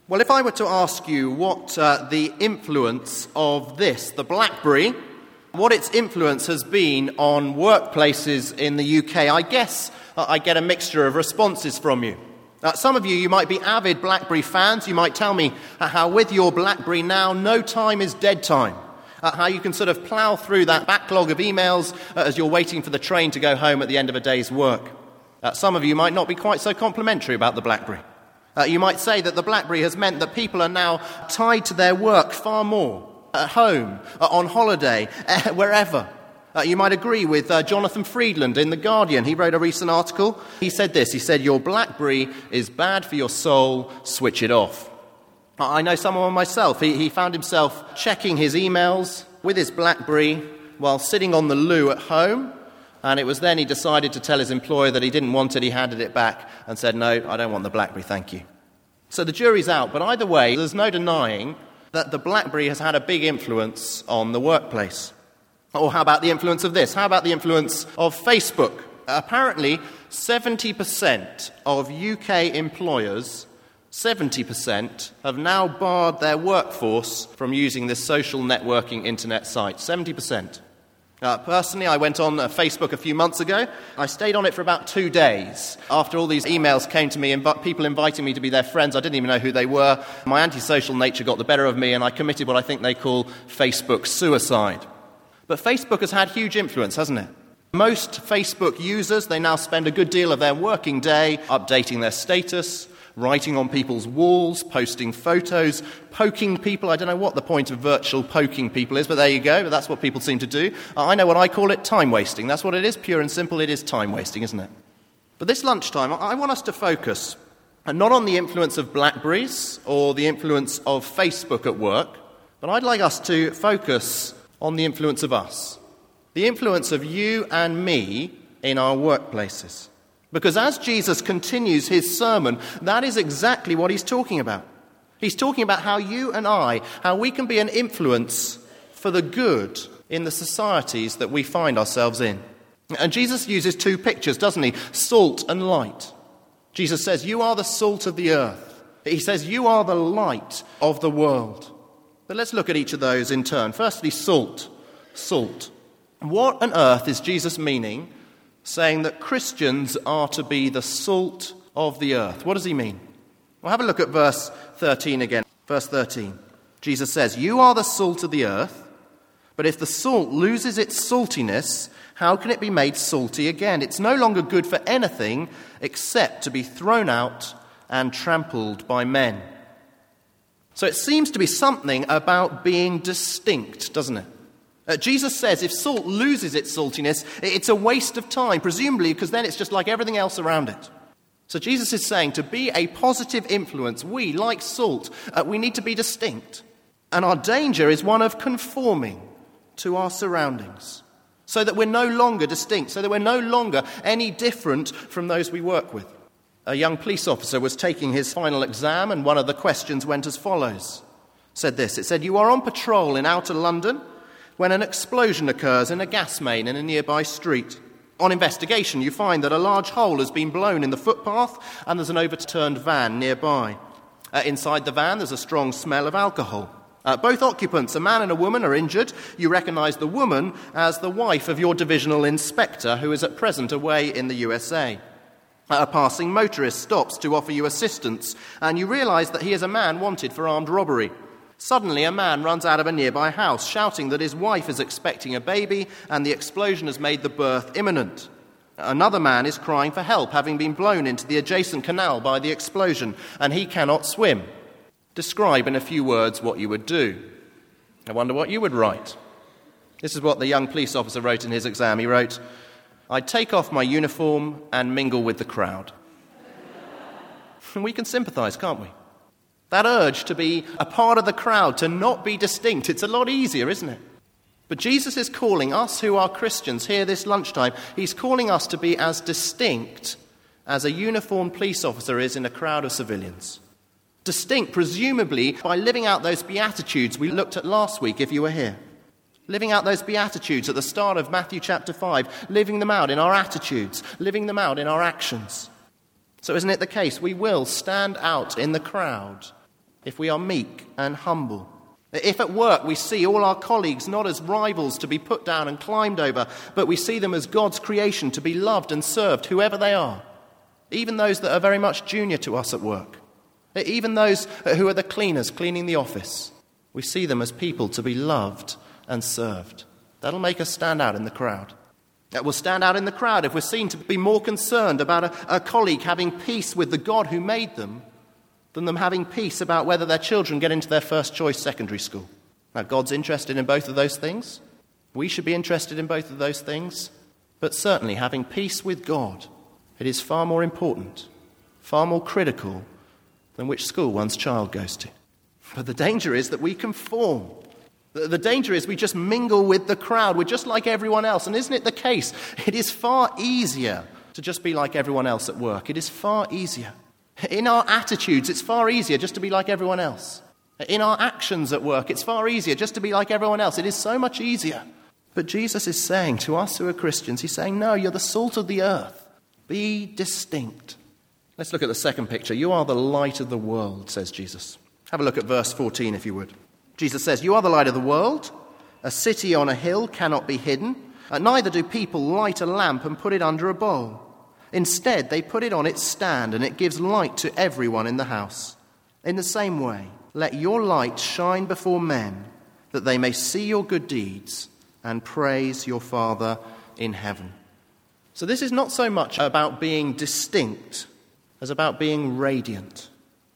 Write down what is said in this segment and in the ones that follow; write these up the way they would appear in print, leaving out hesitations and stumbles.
Well, if I were to ask you what the influence of this, the BlackBerry, what its influence has been on workplaces in the UK, I guess I get a mixture of responses from you. Some of you might be avid BlackBerry fans. You might tell me how with your BlackBerry now, no time is dead time. How you can sort of plough through that backlog of emails as you're waiting for the train to go home at the end of a day's work. Some of you might not be quite so complimentary about the BlackBerry. You might say that the BlackBerry has meant that people are now tied to their work far more, at home, on holiday, wherever. You might agree with Jonathan Freedland in The Guardian. He wrote a recent article. He said this, he said, "Your BlackBerry is bad for your soul, switch it off." I know someone myself. He found himself checking his emails with his BlackBerry while sitting on the loo at home. And it was then he decided to tell his employer that he didn't want it. He handed it back and said, "No, I don't want the BlackBerry, thank you." So the jury's out. But either way, there's no denying that the BlackBerry has had a big influence on the workplace. Or how about the influence of this? How about the influence of Facebook? Apparently, 70% of UK employers, 70% have now barred their workforce from using this social networking internet site. 70%. Personally, I went on Facebook a few months ago. I stayed on it for about 2 days. After all these emails came to me, people inviting me to be their friends, I didn't even know who they were. My antisocial nature got the better of me, and I committed what I think they call Facebook suicide. But Facebook has had huge influence, hasn't it? Most Facebook users, they now spend a good deal of their working day updating their status, writing on people's walls, posting photos, poking people. I don't know what the point of virtual poking people is, but there you go. That's what people seem to do. I know what I call it, time wasting. That's what it is, pure and simple. It is time wasting, isn't it? But this lunchtime, I want us to focus not on the influence of BlackBerries or the influence of Facebook at work, but I'd like us to focus on the influence of us, the influence of you and me in our workplaces. Because as Jesus continues his sermon, that is exactly what he's talking about. He's talking about how you and I, how we can be an influence for the good in the societies that we find ourselves in. And Jesus uses two pictures, doesn't he? Salt and light. Jesus says, "You are the salt of the earth." He says, "You are the light of the world." But let's look at each of those in turn. Firstly, salt. Salt. What on earth is Jesus meaning saying that Christians are to be the salt of the earth? What does he mean? Well, have a look at verse 13 again. Verse 13. Jesus says, "You are the salt of the earth, but if the salt loses its saltiness, how can it be made salty again? It's no longer good for anything except to be thrown out and trampled by men." So it seems to be something about being distinct, doesn't it? Jesus says if salt loses its saltiness, it's a waste of time, presumably because then it's just like everything else around it. So Jesus is saying to be a positive influence, we, like salt, we need to be distinct. And our danger is one of conforming to our surroundings, so that we're no longer distinct, so that we're no longer any different from those we work with. A young police officer was taking his final exam, and one of the questions went as follows. It said, "You are on patrol in outer London when an explosion occurs in a gas main in a nearby street. On investigation, you find that a large hole has been blown in the footpath and there's an overturned van nearby. Inside the van, there's a strong smell of alcohol. Both occupants, a man and a woman, are injured. You recognise the woman as the wife of your divisional inspector, who is at present away in the USA. A passing motorist stops to offer you assistance, and you realise that he is a man wanted for armed robbery. Suddenly, a man runs out of a nearby house, shouting that his wife is expecting a baby and the explosion has made the birth imminent. Another man is crying for help, having been blown into the adjacent canal by the explosion, and he cannot swim. Describe in a few words what you would do." I wonder what you would write. This is what the young police officer wrote in his exam. He wrote, "I'd take off my uniform and mingle with the crowd." And we can sympathise, can't we? That urge to be a part of the crowd, to not be distinct, it's a lot easier, isn't it? But Jesus is calling us who are Christians here this lunchtime, he's calling us to be as distinct as a uniformed police officer is in a crowd of civilians. Distinct, presumably, by living out those Beatitudes we looked at last week, if you were here. Living out those Beatitudes at the start of Matthew chapter 5, living them out in our attitudes, living them out in our actions. So isn't it the case we will stand out in the crowd if we are meek and humble, if at work we see all our colleagues not as rivals to be put down and climbed over, but we see them as God's creation to be loved and served, whoever they are, even those that are very much junior to us at work, even those who are the cleaners cleaning the office, we see them as people to be loved and served. That'll make us stand out in the crowd. That will stand out in the crowd if we're seen to be more concerned about a colleague having peace with the God who made them than them having peace about whether their children get into their first choice secondary school. Now, God's interested in both of those things. We should be interested in both of those things. But certainly having peace with God, it is far more important, far more critical than which school one's child goes to. But the danger is that we conform. The danger is we just mingle with the crowd. We're just like everyone else. And isn't it the case? It is far easier to just be like everyone else at work. It is far easier. In our attitudes, it's far easier just to be like everyone else. In our actions at work, it's far easier just to be like everyone else. It is so much easier. But Jesus is saying to us who are Christians, he's saying, no, you're the salt of the earth. Be distinct. Let's look at the second picture. You are the light of the world, says Jesus. Have a look at verse 14, if you would. Jesus says, you are the light of the world. A city on a hill cannot be hidden. Neither do people light a lamp and put it under a bowl. Instead, they put it on its stand, and it gives light to everyone in the house. In the same way, let your light shine before men, that they may see your good deeds and praise your Father in heaven. So this is not so much about being distinct as about being radiant,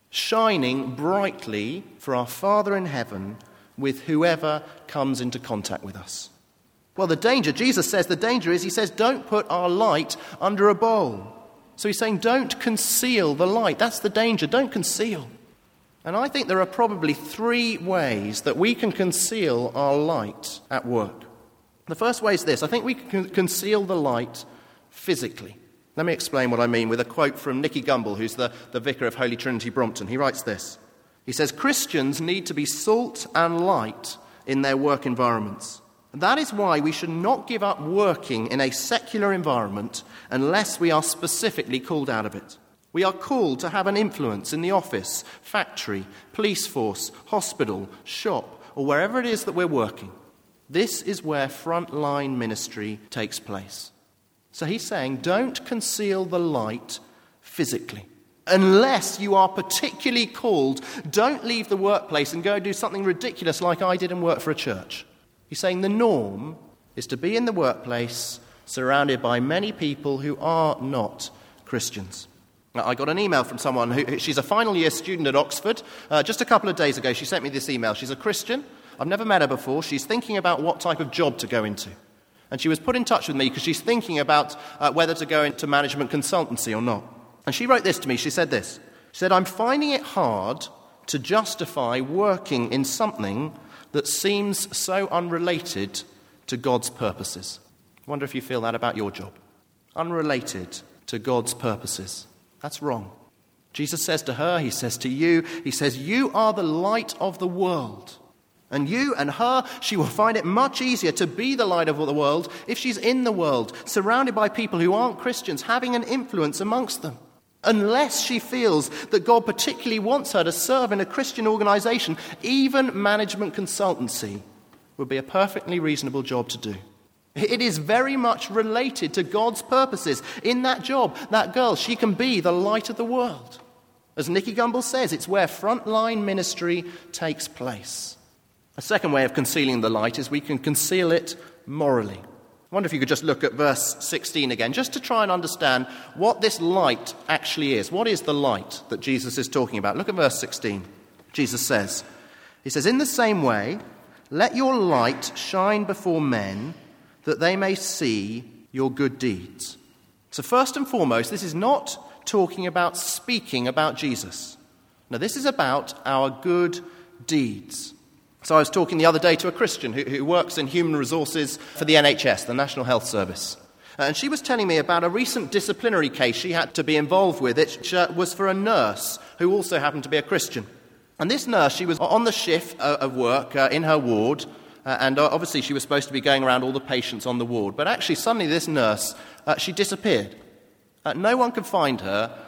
shining brightly for our Father in heaven with whoever comes into contact with us. Well, the danger, Jesus says the danger is, he says, don't put our light under a bowl. So he's saying, don't conceal the light. That's the danger. Don't conceal. And I think there are probably 3 ways that we can conceal our light at work. The first way is this. I think we can conceal the light physically. Let me explain what I mean with a quote from Nicky Gumbel, who's the vicar of Holy Trinity Brompton. He writes this. He says, Christians need to be salt and light in their work environments. That is why we should not give up working in a secular environment unless we are specifically called out of it. We are called to have an influence in the office, factory, police force, hospital, shop, or wherever it is that we're working. This is where frontline ministry takes place. So he's saying, don't conceal the light physically. Unless you are particularly called, don't leave the workplace and go do something ridiculous like I did and work for a church. He's saying the norm is to be in the workplace surrounded by many people who are not Christians. Now, I got an email from someone she's a final year student at Oxford. Just a couple of days ago, she sent me this email. She's a Christian. I've never met her before. She's thinking about what type of job to go into. And she was put in touch with me because she's thinking about whether to go into management consultancy or not. And she wrote this to me. She said this. She said, I'm finding it hard to justify working in something that seems so unrelated to God's purposes. I wonder if you feel that about your job. Unrelated to God's purposes. That's wrong. Jesus says to her, he says to you, he says, you are the light of the world. And you and her, she will find it much easier to be the light of the world if she's in the world, surrounded by people who aren't Christians, having an influence amongst them. Unless she feels that God particularly wants her to serve in a Christian organization, even management consultancy would be a perfectly reasonable job to do. It is very much related to God's purposes. In that job, that girl, she can be the light of the world. As Nicky Gumbel says, it's where frontline ministry takes place. A second way of concealing the light is we can conceal it morally. I wonder if you could just look at verse 16 again, just to try and understand what this light actually is. What is the light that Jesus is talking about? Look at verse 16. Jesus says, he says, in the same way, let your light shine before men, that they may see your good deeds. So first and foremost, this is not talking about speaking about Jesus. Now, this is about our good deeds. So I was talking the other day to a Christian who works in human resources for the NHS, the National Health Service. And she was telling me about a recent disciplinary case she had to be involved with. It was for a nurse who also happened to be a Christian. And this nurse, she was on the shift of work in her ward, and obviously she was supposed to be going around all the patients on the ward. But actually, suddenly this nurse, she disappeared. No one could find her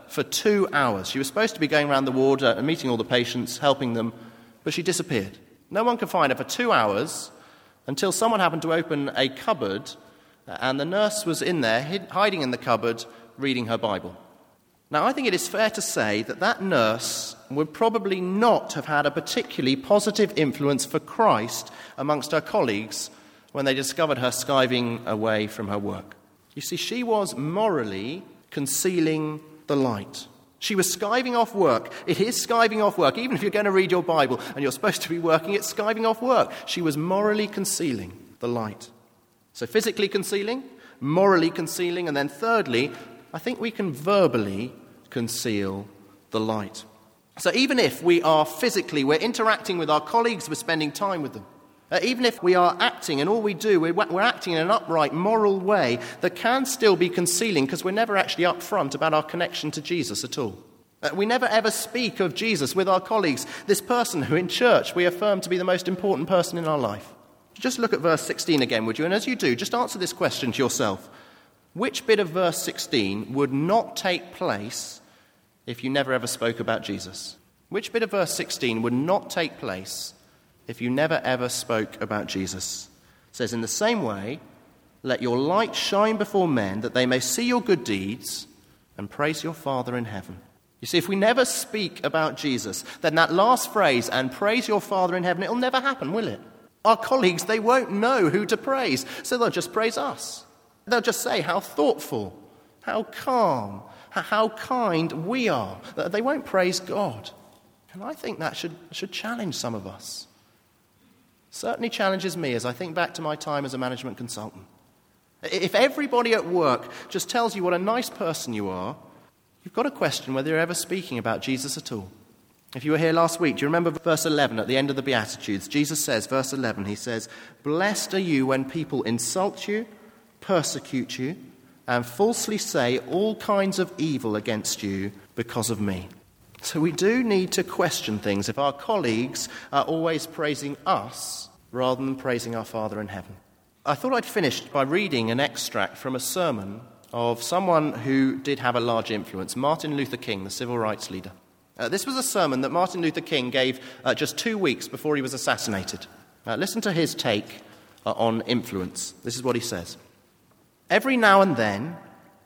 for 2 hours. She was supposed to be going around the ward and meeting all the patients, helping them, but she disappeared. No one could find her for 2 hours until someone happened to open a cupboard, and the nurse was in there, hiding in the cupboard, reading her Bible. Now, I think it is fair to say that that nurse would probably not have had a particularly positive influence for Christ amongst her colleagues when they discovered her skiving away from her work. You see, she was morally concealing the light. She was skiving off work. It is skiving off work. Even if you're going to read your Bible and you're supposed to be working, it's skiving off work. She was morally concealing the light. So physically concealing, morally concealing, and then thirdly, I think we can verbally conceal the light. So even if we're interacting with our colleagues, we're spending time with them, even if we are acting and all we do, we're acting in an upright, moral way, that can still be concealing because we're never actually upfront about our connection to Jesus at all. We never ever speak of Jesus with our colleagues, this person who in church we affirm to be the most important person in our life. Just look at verse 16 again, would you? And as you do, just answer this question to yourself. Which bit of verse 16 would not take place if you never ever spoke about Jesus? Which bit of verse 16 would not take place if you never ever spoke about Jesus? It says, in the same way, let your light shine before men that they may see your good deeds and praise your Father in heaven. You see, if we never speak about Jesus, then that last phrase, and praise your Father in heaven, it'll never happen, will it? Our colleagues, they won't know who to praise, so they'll just praise us. They'll just say how thoughtful, how calm, how kind we are. They won't praise God. And I think that should challenge some of us. Certainly challenges me as I think back to my time as a management consultant. If everybody at work just tells you what a nice person you are, you've got to question whether you're ever speaking about Jesus at all. If you were here last week, do you remember verse 11 at the end of the Beatitudes? Jesus says, verse 11, he says, "Blessed are you when people insult you, persecute you, and falsely say all kinds of evil against you because of me." So we do need to question things if our colleagues are always praising us rather than praising our Father in heaven. I thought I'd finish by reading an extract from a sermon of someone who did have a large influence, Martin Luther King, the civil rights leader. This was a sermon that Martin Luther King gave just 2 weeks before he was assassinated. Listen to his take on influence. This is what he says. "Every now and then,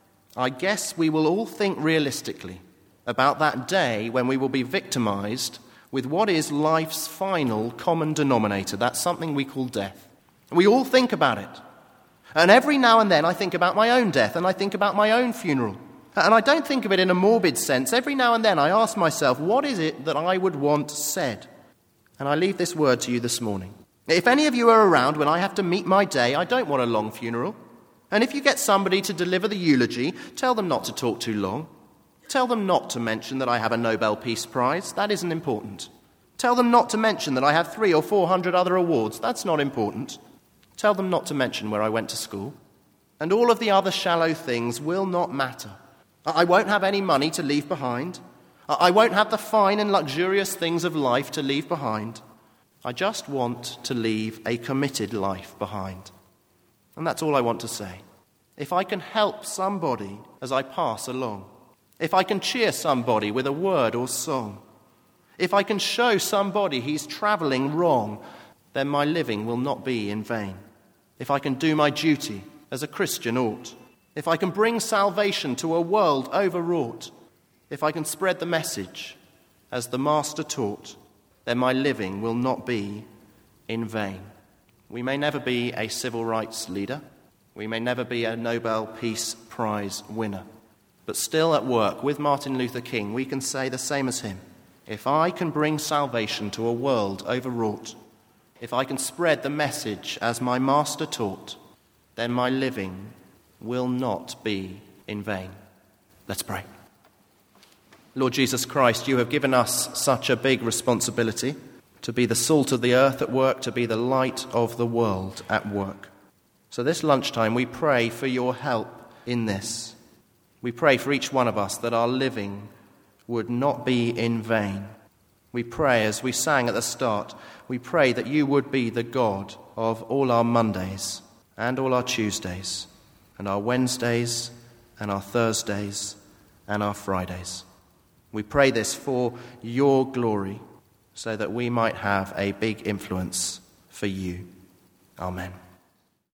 I guess we will all think realistically about that day when we will be victimized with what is life's final common denominator. That's something we call death. We all think about it. And every now and then I think about my own death and I think about my own funeral. And I don't think of it in a morbid sense. Every now and then I ask myself, what is it that I would want said? And I leave this word to you this morning. If any of you are around when I have to meet my day, I don't want a long funeral. And if you get somebody to deliver the eulogy, tell them not to talk too long. Tell them not to mention that I have a Nobel Peace Prize. That isn't important. Tell them not to mention that I have 300 or 400 other awards. That's not important. Tell them not to mention where I went to school. And all of the other shallow things will not matter. I won't have any money to leave behind. I won't have the fine and luxurious things of life to leave behind. I just want to leave a committed life behind. And that's all I want to say. If I can help somebody as I pass along, if I can cheer somebody with a word or song, if I can show somebody he's travelling wrong, then my living will not be in vain. If I can do my duty as a Christian ought, if I can bring salvation to a world overwrought, if I can spread the message as the Master taught, then my living will not be in vain. We may never be a civil rights leader. We may never be a Nobel Peace Prize winner. But still at work with Martin Luther King, we can say the same as him. If I can bring salvation to a world overwrought, if I can spread the message as my Master taught, then my living will not be in vain. Let's pray. Lord Jesus Christ, you have given us such a big responsibility to be the salt of the earth at work, to be the light of the world at work. So this lunchtime we pray for your help in this. We pray for each one of us that our living would not be in vain. We pray, as we sang at the start, we pray that you would be the God of all our Mondays and all our Tuesdays and our Wednesdays and our Thursdays and our Fridays. We pray this for your glory, so that we might have a big influence for you. Amen.